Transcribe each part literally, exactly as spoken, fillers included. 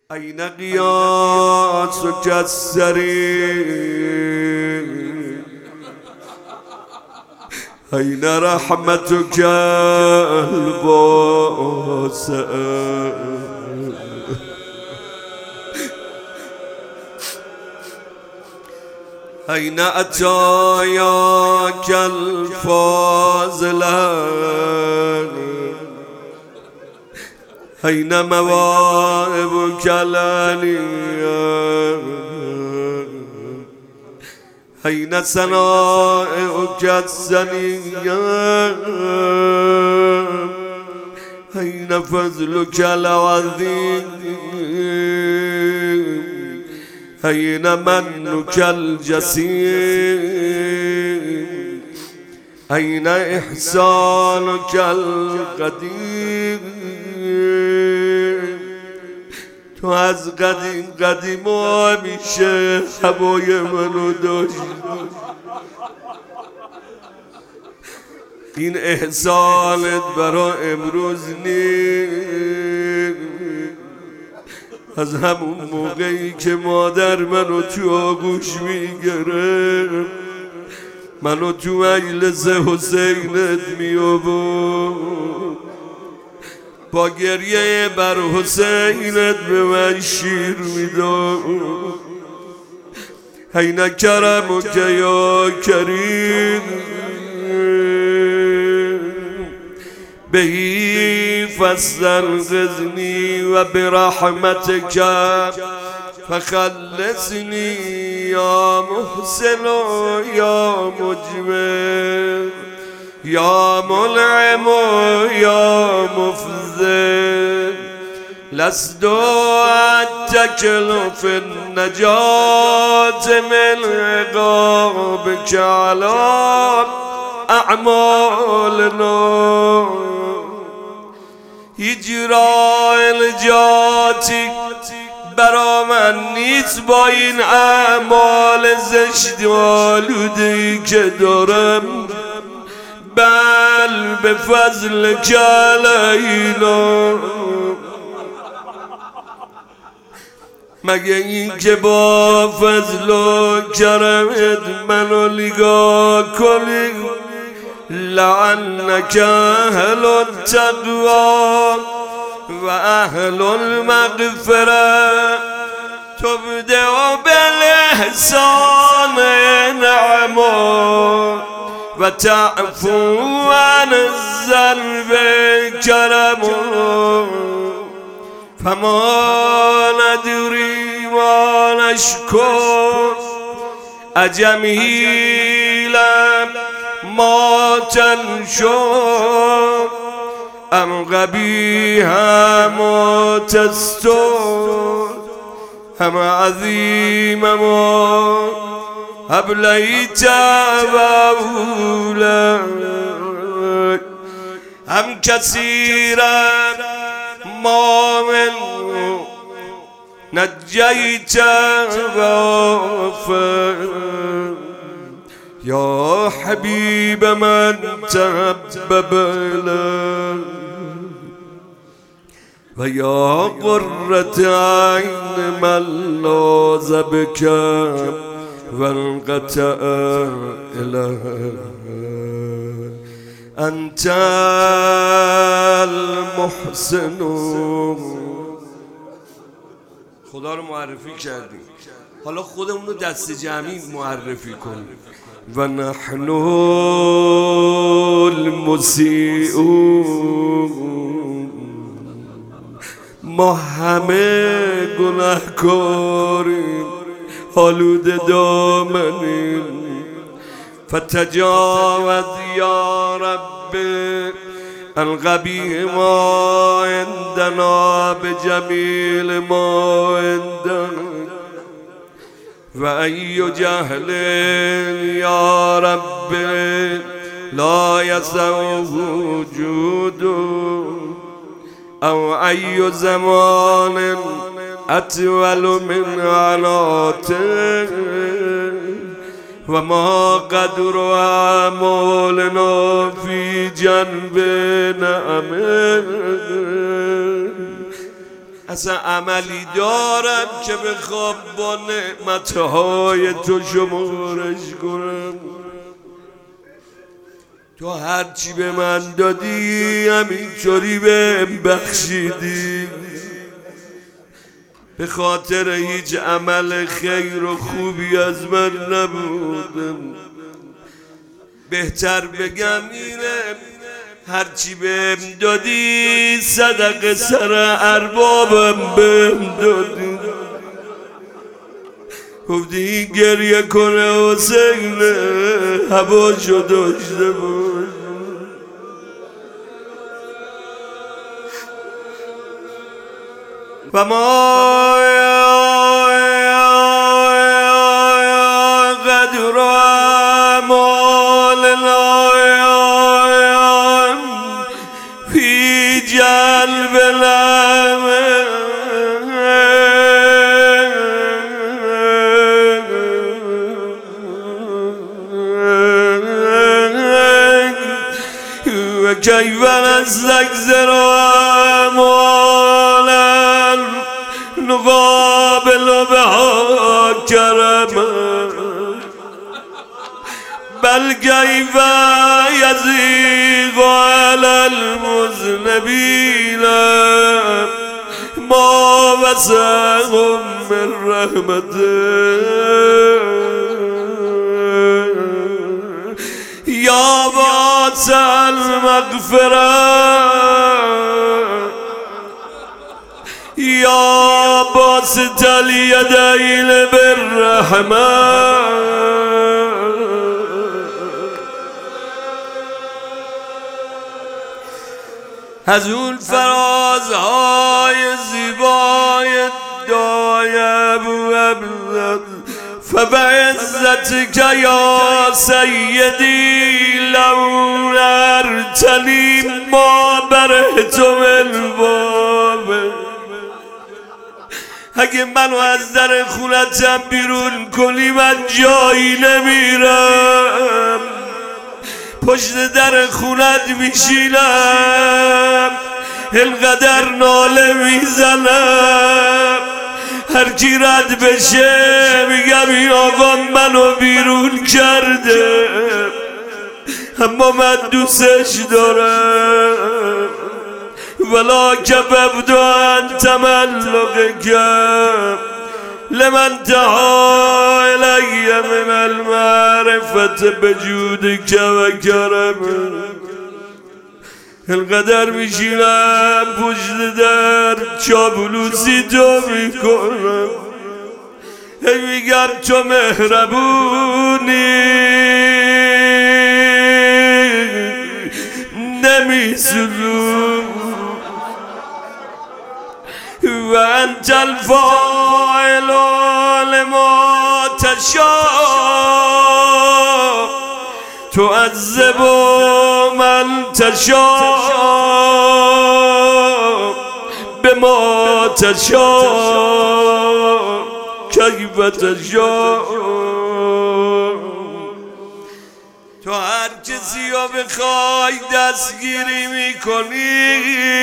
أين قياسك السريع أين رحمتك الباسئة أين أتاياك الفاضلة أين مواهبك العليا أين صنائعك السنية أين فضلك العظيم أين منك الجسيم أين إحسانك القديم تو از قدیم قدیم همیشه هوای منو داشت این احسانت برا امروز نیست از همون موقعی که مادر منو تو آغوش میگرفت منو تو مجلس حسینت میآورد با گریه بر حسینت به من شیر میداد این کرمک یا کریم بهی فاستنقذنی و برحمتک فخلصنی یا محسن و یا مجمل یا منعم یا مفضل لست اتکل فی النجات من عقابک علی اعمالنا اجرا الجاتی برا من نیست با این اعمال زشت و آلوده‌ای که دارم بل به فضل علینا مگه این که با فضل و کرمت منو نگاه کنی لعنک اهل التقوی و اهل المغفره تبدع بالاحسان نعما و تعفو عن الذنب کرم فما ندری ما نشکر اجمیلا ما تنشر ام قبیحا ما تستر ام عظیم ما ابلیت وولا هم کثیرا ما من نجیت وافر یا حبیب من تحبب الی و یا قرة عین من لاذ بک وانقطع اله انت المحسن خدا رو معرفی کردیم حالا خودمون رو دست جمعی معرفی کنیم و نحن المسیئون ما همه گناهکاریم آلوده دامنیم فتجاوز یا رب القبیح ما عندنا بجمیل ما عندنا و ای جهل یا رب لا یسع وجود او ای زمان اطول من عناته و ما قدر اعمالنا فی جنب نعمه اصلا عملی دارم که بخوام با نعمتهای تو شمارش کنم. تو هرچی به من دادی همینطوری بهم بخشیدی. به خاطر هیچ عمل خیر و خوبی از من نبودم. بهتر بگم اینه هرچی بهم دادی صدقه سر اربابم بهم دادی. گفتی گریه کنه حسین هواشو داشته باش. و ما قدر اعمالنا فی جلب الامر و کیف نستکثر اعمالا نقابل بها کرما بل کیف یضیق علی المذنبین ما وسعهم من رحمته یا واسع المغفرة یا باسط الیدین بالرحمة از اون فرازهای زیبای دعای ابو عبدالله فبعزتك یا سیدی لو ارتنی ما برهت الباب. اگه منو از در خونتم بیرون کنی من جایی نمیرم، پشت در خونت میشینم، اینقدر ناله میزنم، هر کی رد بشه میگم این آقا منو بیرون کرده اما من دوستش دارم. ولا کببت ان تملقک لمن تها الی من المعرفة بجودک و کرمک. اینقدر میشینم پشت در چابلوسی تو میکنم، هی میگم تو مهربونی نمیسوزون و انت الفاعل لما تشاء تعذب من تشاء بما تشاء کیف تشاء. تو هر کسی رو بخوای دستگیری میکنی،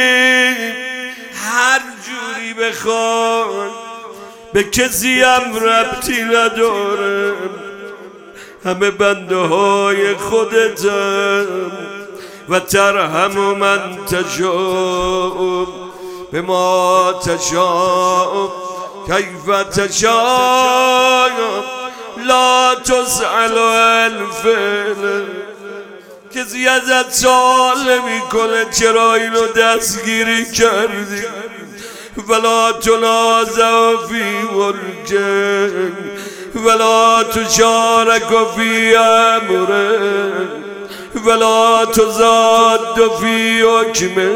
هر جوری بخوای، به کسی هم ربطی نداره، همه بنده های خودتم. و ترحم من تشاء بما تشاء کیف تشاء لا تسأل الفعل. کسی ازت سوال میکنه چرا اینو دستگیری کردی، ولا تنازع فی ملکه ولا تشارک فی امره ولا تزاد فی حکمه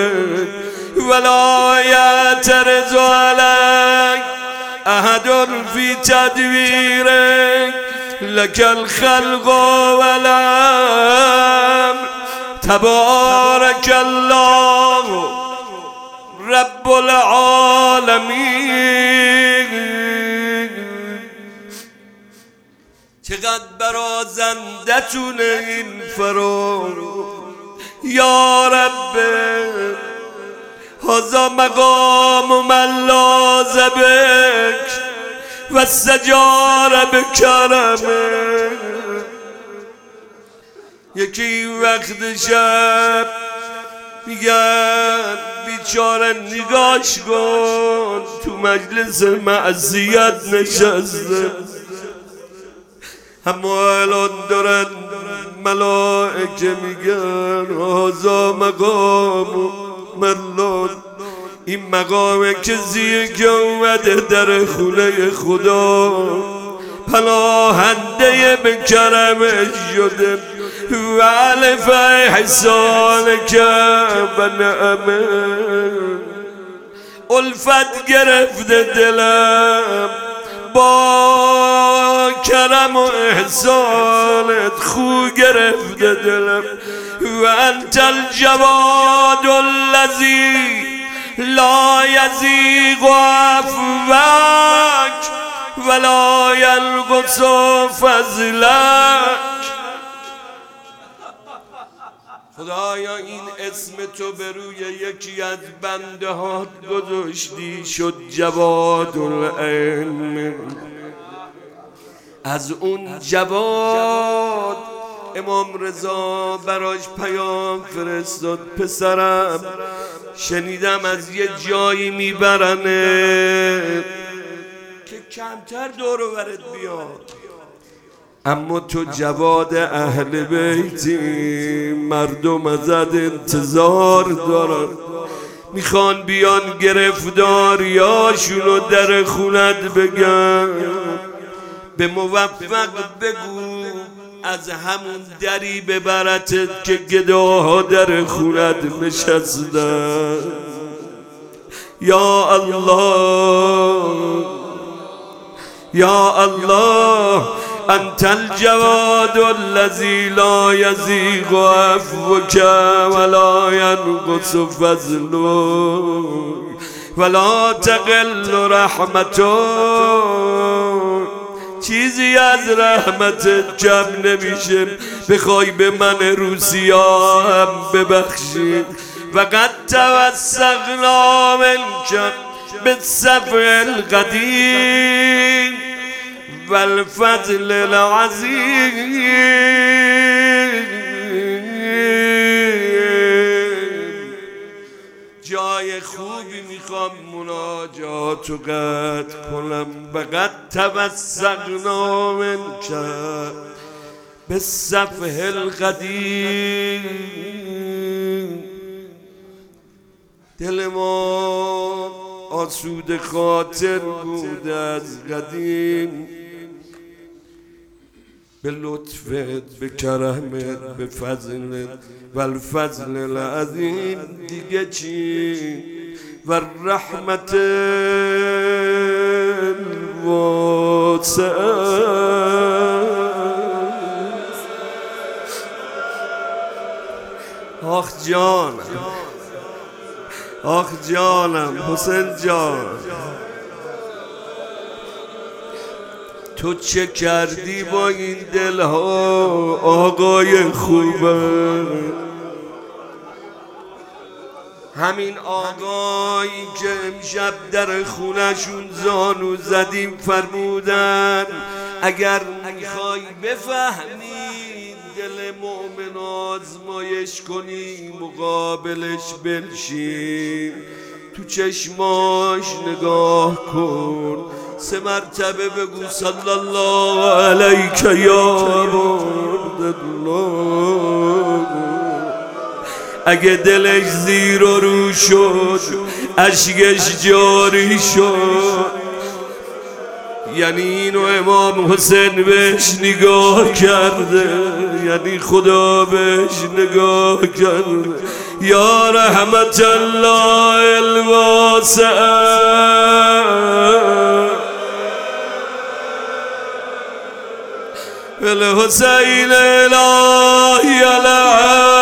ولا یعترض علیک احد فی تدبیرک لک الخلق والامر تبارک الله رب العالمین. چقدر برازنده تونه این فرار. یا رب هذا مقام من لاذ بک و استجار بکرمه. یکی وقت شب میگن بیچاره نگاش کن تو مجلس معصیت نشسته، اما الان دارن ملائکه میگن هذا مقام ملون. این مقام کسیه که اومده در خونه خدا پناهنده به کرمش شده و الف احسان که و نعمه. الفت گرفته دلم با کرم و احسانت، خو گرفته دلم و انت الجواد الذی لا یزیغ عفوک ولا ینقص فضلک. خدایا این اسم تو به روی یکی از بنده هات گذاشتی شد جواد العلم. از اون جواد امام رضا براش پیام فرستاد پسرم شنیدم از یه جایی میبرنه که کمتر دور و برت بیاد، اما تو جواد اهل بیتی، مردم ازت انتظار دارن، میخوان بیان گرفتاریاشونو در خونت بگن. به موفق بگو از همون دری ببرتت که گداها در خونت نشستن. یا الله یا الله انت الجواد الذی لا یزیغ عفوک ولا ینقص فضلک ولا تقل رحمتک. چیزی از رحمتت کم نمیشه بخوای به من روسیا هم ببخشی. و قد توسقنا منک بالصفح القدیم والفضل العظیم. جای خوبی میخوام مناجات و قد کنم. وقد توسقنا منک بالصفح القدیم. دل ما آسوده خاطر بود از قدیم، به لطفت، به کرمت، به فضلت و الفضل العظیم. دیگه چی؟ و رحمت الواسعه. آخ جانم آخ جانم حسین جان، تو چه کردی با این دلها آقای خوبه؟ همین آقایی که امشب در خونشون زانو زدیم فرمودن اگر میخوای بفهمی دل مؤمن آزمایش کنی مقابلش بنشین، تو چشماش نگاه کن، سه مرتبه بگو صلی الله علیک یا عبدالله. اگه دلش زیر و رو شد اشکش جاری شد، یعنی اینو امام حسین بهش نگاه کرده، یعنی خدا بهش نگاه کرده. یا رحمت الله الواسعه بالحسین الهی العظیم.